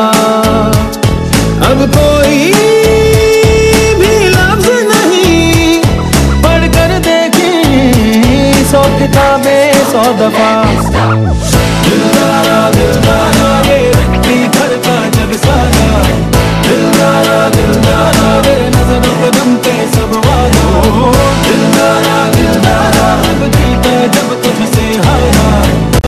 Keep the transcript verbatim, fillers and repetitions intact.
अब कोई भी लफ्ज नहीं पढ़कर देखें सौ किताबें सौ दफा।